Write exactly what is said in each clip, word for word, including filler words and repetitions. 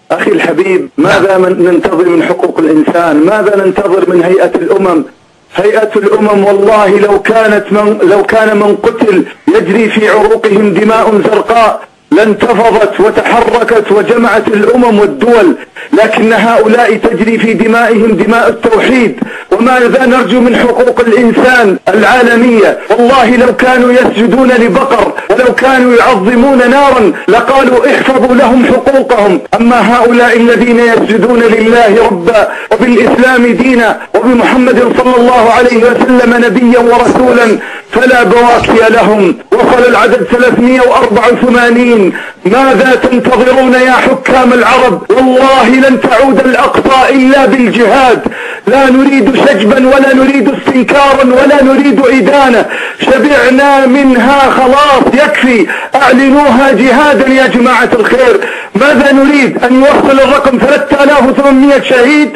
أخي الحبيب، ماذا من ننتظر من حقوق الإنسان؟ ماذا ننتظر من هيئة الأمم؟ هيئة الأمم والله لو كانت من لو كان من قتل يجري في عروقهم دماء زرقاء لانتفضت وتحركت وجمعت الأمم والدول، لكن هؤلاء تجري في دمائهم دماء التوحيد. وماذا نرجو من حقوق الإنسان العالمية؟ والله لو كانوا يسجدون لبقر ولو كانوا يعظمون نارا لقالوا احفظوا لهم حقوقهم. أما هؤلاء الذين يسجدون لله ربا وبالإسلام دينا وبمحمد صلى الله عليه وسلم نبيا ورسولا فلا بواكي لهم. وصل العدد ثلاثمئة وأربعة وثمانين. ماذا تنتظرون يا حكام العرب؟ والله لن تعود الأقصى إلا بالجهاد. لا نريد شجبا ولا نريد استنكارا ولا نريد إدانة، شبعنا منها خلاص يكفي. أعلنوها جهادا يا جماعة الخير. ماذا نريد؟ أن يوصل الرقم ثلاثة آلاف وثمانمئة شهيد؟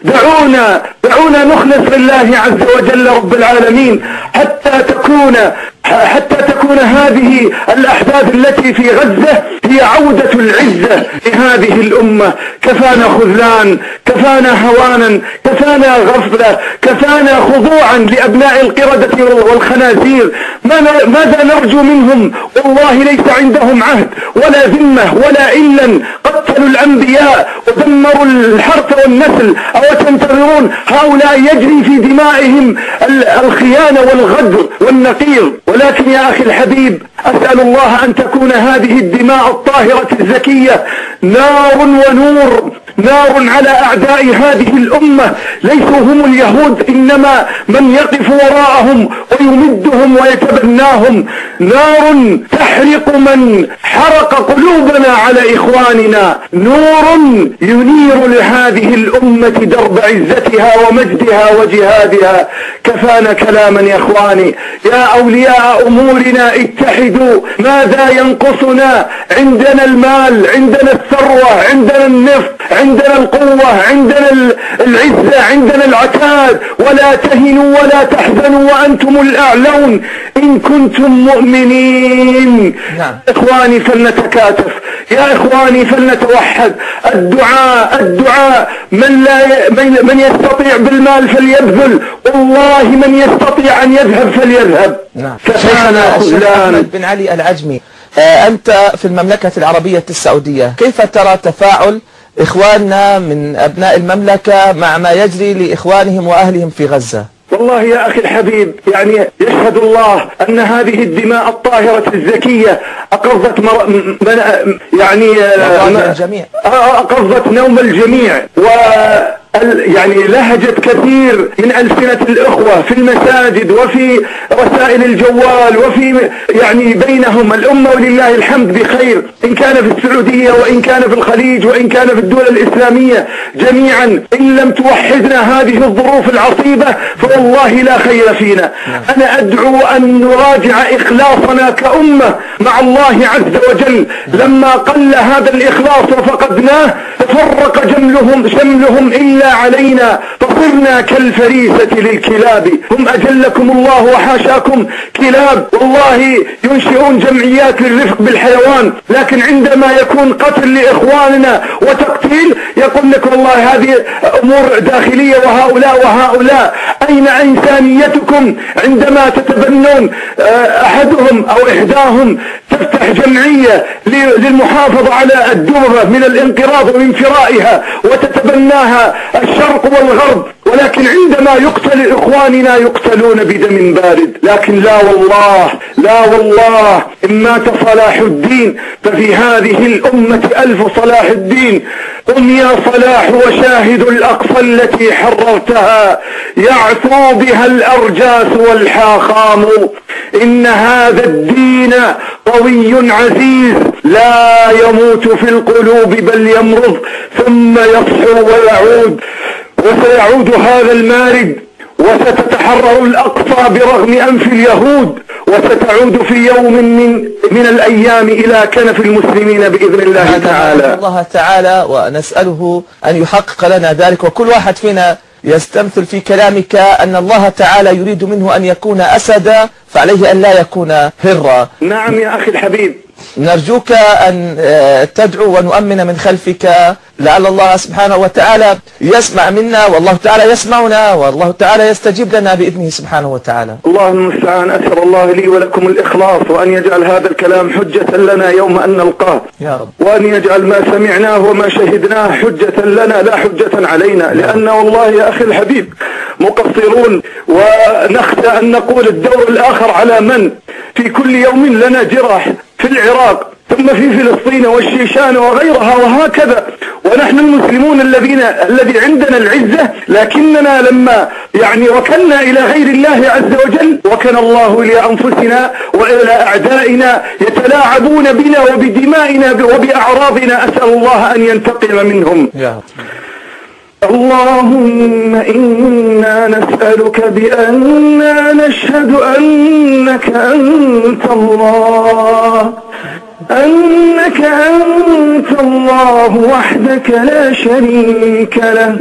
دعونا دعونا نخلص لله عز وجل رب العالمين حتى تكون حتى تكون هذه الأحداث التي في غزة هي عودة العزة لهذه الأمة. كفانا خذلان، كفانا هوانا، كفانا غفلة، كفانا خضوعا لأبناء القردة والخنازير. ماذا نرجو منهم؟ والله ليس عندهم عهد ولا ذمة ولا إلا. قتلوا الأنبياء ودمروا الحرث والنسل. أو تنتظرون هؤلاء يجري في دمائهم الخيانة والغدر والنقيض؟ ولكن يا أخي الحبيب، أسأل الله أن تكون هذه الدماء الطاهرة الزكية نار ونور، نار على أعداء هذه الأمة. ليسوا هم اليهود، إنما من يقف وراءهم ويمدهم ويتبناهم. نار تحرق من حرق قلوبنا على إخواننا، نور ينير لهذه الأمة درب عزتها ومجدها وجهادها. كفانا كلاما يا إخواني. يا أولياء أمورنا اتحدوا. ماذا ينقصنا؟ عندنا المال، عندنا الثروة، عندنا النفط، عندنا القوة، عندنا العزة، عندنا العتاد. ولا تهنوا ولا تحزنوا وأنتم الأعلون إن كنتم مؤمنين. نعم. إخواني فلنتكاتف، يا إخواني فلنتوحد. الدعاء الدعاء من لا ي... من... من يستطيع بالمال فليبذل، والله من يستطيع أن يذهب فليذهب. نعم. كفانا خذلان. أحمد بن علي العجمي، آه أنت في المملكة العربية السعودية، كيف ترى تفاعل إخواننا من أبناء المملكة مع ما يجري لإخوانهم وأهلهم في غزة؟ والله يا أخي الحبيب، يعني يشهد الله أن هذه الدماء الطاهرة الزكية أقضت مر... من... يعني الجميع. أقضت نوم الجميع، و يعني لهجت كثير من ألسنة الإخوة في المساجد وفي رسائل الجوال وفي يعني بينهم. الأمة ولله الحمد بخير، إن كان في السعودية وإن كان في الخليج وإن كان في الدول الإسلامية جميعا. إن لم توحدنا هذه الظروف العصيبة فوالله لا خير فينا. أنا أدعو أن نراجع إخلاصنا كأمة مع الله عز وجل. لما قل هذا الإخلاص وفقدناه تفرق جملهم شملهم إلا علينا، فصرنا كالفريسة للكلاب. هم أجلكم الله وحاشاكم كلاب. والله ينشئون جمعيات للرفق بالحيوان، لكن عندما يكون قتل لإخواننا وتقتيل يقول لك والله هذه أمور داخلية وهؤلاء وهؤلاء. أين إنسانيتكم عندما تتبنون أحدهم أو إحداهم تفتح جمعية للمحافظة على الدرة من الانقراض وانفرائها وتتبناها الشرق والغرب، ولكن عندما يقتل إخواننا يقتلون بدم بارد. لكن لا والله لا والله إن مات صلاح الدين ففي هذه الأمة ألف صلاح الدين. قم يا صلاح وشاهد الأقصى التي حررتها، يعثو بها الأرجاس والحاخام. إن هذا الدين قوي عزيز لا يموت في القلوب بل يمرض ثم يصحو ويعود. وسيعود هذا المارد وستتحرر الأقصى برغم أنف اليهود، وستعود في يوم من, من الأيام إلى كنف المسلمين بإذن الله تعالى. الله تعالى ونسأله أن يحقق لنا ذلك. وكل واحد فينا يستمثل في كلامك أن الله تعالى يريد منه أن يكون أسدا فعليه أن لا يكون هرا. نعم يا أخي الحبيب. نرجوك أن تدعو ونؤمن من خلفك لعل الله سبحانه وتعالى يسمع منا، والله تعالى يسمعنا، والله تعالى يستجيب لنا بإذنه سبحانه وتعالى. الله المستعان. أسأل الله لي ولكم الإخلاص، وأن يجعل هذا الكلام حجة لنا يوم أن نلقاه يا رب، وأن يجعل ما سمعناه وما شهدناه حجة لنا لا حجة علينا، لأن والله يا أخي الحبيب مقصرون، ونخشى أن نقول الدور الآخر على من؟ في كل يوم لنا جراح في العراق، ثم في فلسطين والشيشان وغيرها وهكذا، ونحن المسلمون الذين الذي عندنا العزة، لكننا لما يعني وكلنا إلى غير الله عز وجل وكان الله لأنفسنا وإلى أعدائنا يتلاعبون بنا وبدمائنا وبأعراضنا. أسأل الله أن ينتقم منهم يا رب. اللهم إنا نسألك بأننا نشهد أنك أنت الله أنك أنت الله وحدك لا شريك له،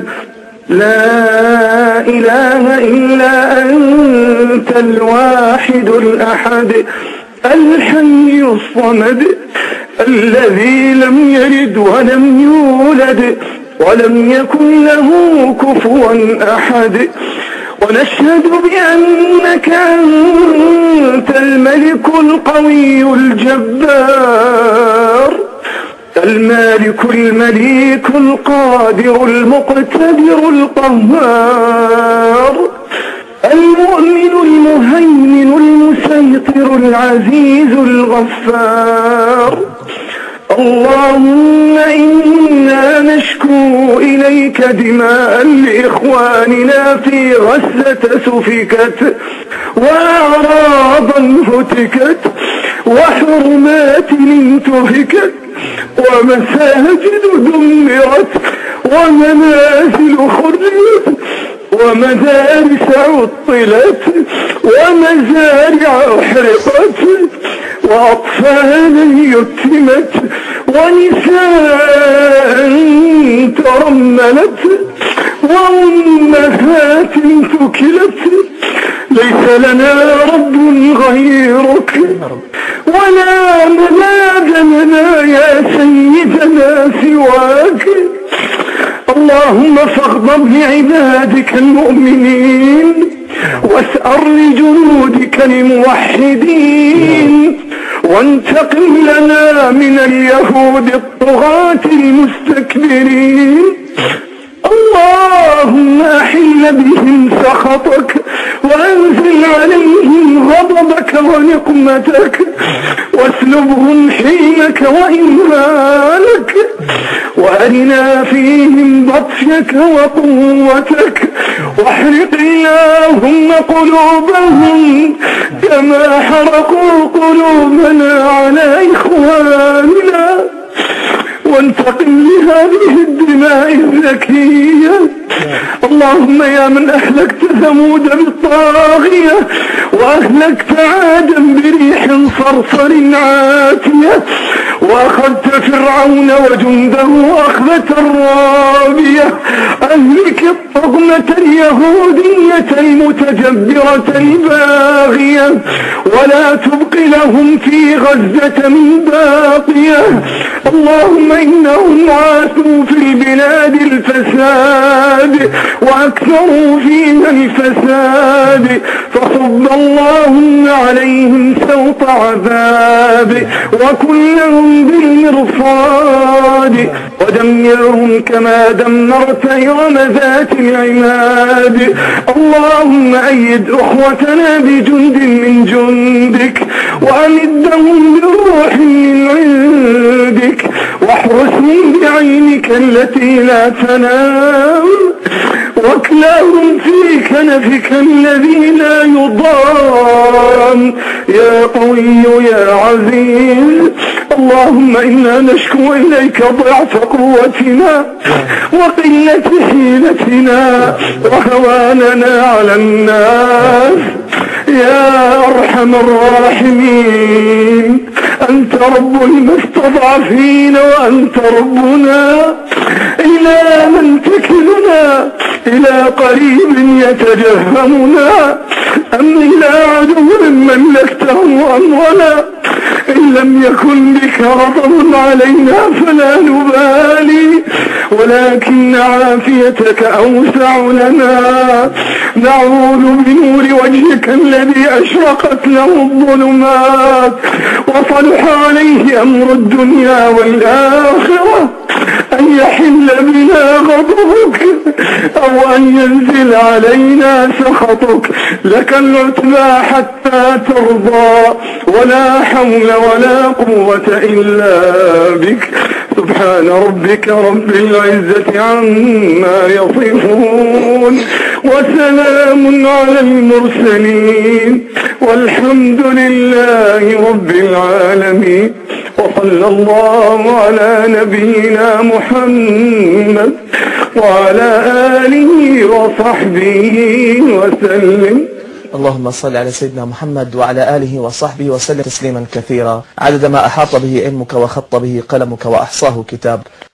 لا إله إلا أنت الواحد الأحد الحي الصمد الذي لم يلد ولم يولد ولم يكن له كفوا أحد، ونشهد بأنك أنت الملك القوي الجبار المالك المليك القادر المقتدر القهار المؤمن المهيمن المسيطر العزيز الغفار. اللهم إنا نشكو إليك دماء لإخواننا في غزة سفكت، وأعراضا هتكت، وحرمات انتهكت، ومساجد دمرت، ومنازل خربت، ومدارس عطلت، ومزارع احرقت، وأطفالا يتمت، ونساء ترملت، وأمهات تكلت. ليس لنا رب غيرك ولا ملاذ لنا يا سيدنا سواك. اللهم فاغضب لعبادك المؤمنين واسأر لجنودك الموحدين، وانتقم لنا من اليهود الطغاة المستكبرين. اللهم أحل بهم سخطك، وأنزل عليهم غضبك ونقمتك، واسلبهم حيلك وإمهالك، وأرنا فيهم بطشك وقوتك، واحرق اللهم قلوبهم كما حرقوا قلوبنا على إخواننا، وانتقم لهذه الدماء الزكية. اللهم يا من أهلكت ثمود بالطاغية، وأهلكت عادا بريح صرصر عاتية، وأخذت فرعون وجنده أخذة رابية، أهلك الطغمة اليهودية المتجبرة الباغية، ولا تبق لهم في غزة من باقية. اللهم إنهم عاشوا في البلاد الفساد وأكثروا فيها الفساد، فصب اللهم عليهم سوط عذاب، وكلهم بالمرصاد، ودمرهم كما دمرت إرم ذات العماد. اللهم أيد أخوتنا بجند من جندك، وأمدهم بروح من عندك، واحرسهم بعينك التي لا تنام، واكلاهم في كنفك الذي لا يضام، يا قوي يا عزيز. اللهم إنا نشكو إليك ضعف قوتنا وقلة حيلتنا وهواننا على الناس، يا أرحم الراحمين. أنت رب المستضعفين، وأنت ربنا. إلى من تكلنا إلى قريب يتجهمنا أم إلى عدو ملكته أمرنا؟ إن لم يكن بك غضب علينا فلا نبالي، ولكن عافيتك أوسع لنا. نعوذ بنور وجهك الذي أشرقت له الظلمات وصلح عليه أمر الدنيا والآخرة أن يحل بنا غضبك أو أن ينزل علينا سخطك. لك العتبى حتى ترضى، ولا حول ولا قوة إلا بك. سبحان ربك رب العزة عما يصفون، وسلام على المرسلين، والحمد لله رب العالمين. وصلى الله على نبينا محمد وعلى آله وصحبه وسلم. اللهم صل على سيدنا محمد وعلى آله وصحبه وسلم تسليما كثيرا عدد ما أحاط به علمك وخط به قلمك وأحصاه كتاب.